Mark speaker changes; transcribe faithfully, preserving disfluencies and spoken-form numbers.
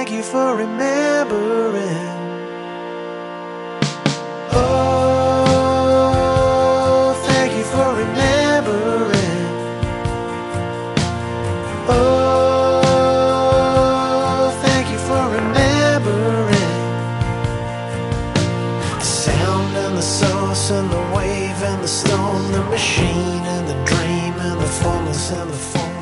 Speaker 1: thank you for remembering. Oh, thank you for remembering. Oh, thank you for remembering. The sound and the source and the wave and the storm, the machine and the dream and the fullness and the form.